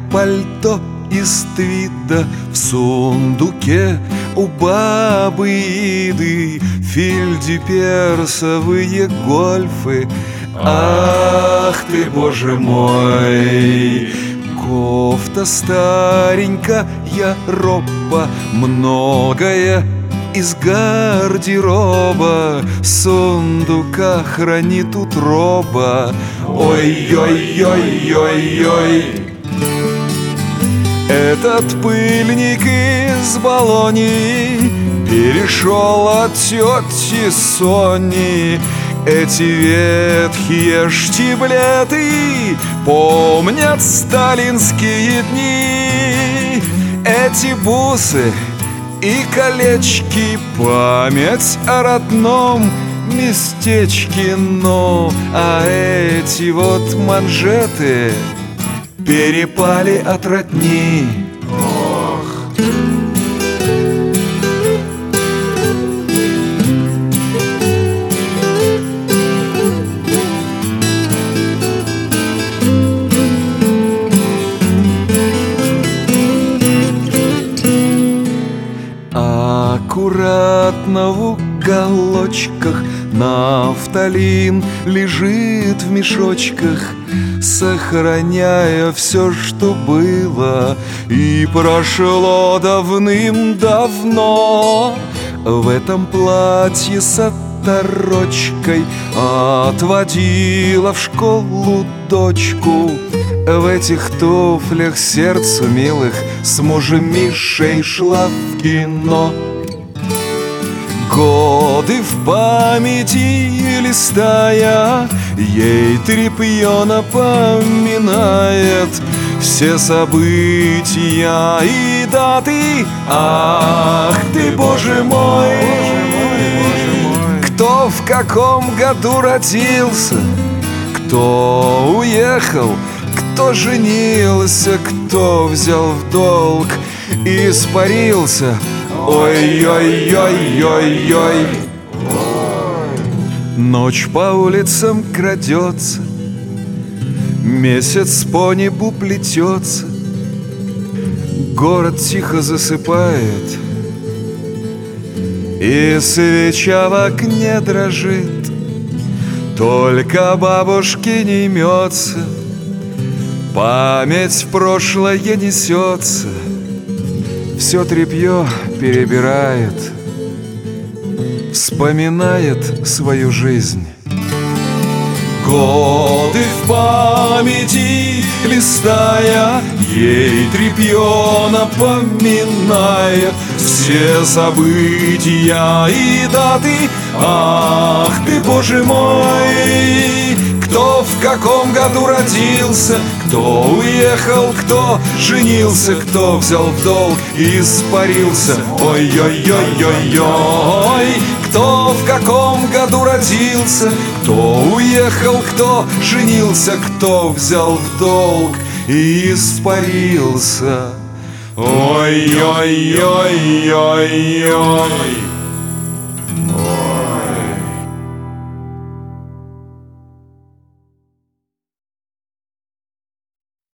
пальто из твида, в сундуке у бабы Иды фельдеперсовые гольфы. Ах ты, боже мой! Кофта старенькая, роба, многое из гардероба, сундука хранит утроба. Ой-ой-ой-ой-ой! Этот пыльник из Болонии перешел от тети Сони. Эти ветхие штиблеты помнят сталинские дни. Эти бусы и колечки — память о родном местечке. Ну, а эти вот манжеты перепали от родни. Ох. Аккуратно в уголочках нафталин лежит в мешочках, сохраняя все, что было и прошло давным-давно. В этом платье с оторочкой отводила в школу дочку. В этих туфлях сердцу милых с мужем Мишей шла в кино. Годы в памяти листая, ей тряпье напоминает все события и даты. Ах ты, боже мой! Кто в каком году родился, кто уехал, кто женился, кто взял в долг и испарился. Ой-ой-ой-ой-ой! Ночь по улицам крадется, месяц по небу плетется, город тихо засыпает, и свеча в окне дрожит. Только бабушки не имется, память в прошлое несется, все тряпье перебирает, вспоминает свою жизнь. Годы в памяти листая, ей тряпье напоминает все события и даты. Ах ты, боже мой! Кто в каком году родился, кто уехал, кто женился, кто взял в долг и испарился. Ой-ой-ой-ой-ой! Кто в каком году родился, кто уехал, кто женился, кто взял в долг и испарился. Ой-ой-ой-ой-ой!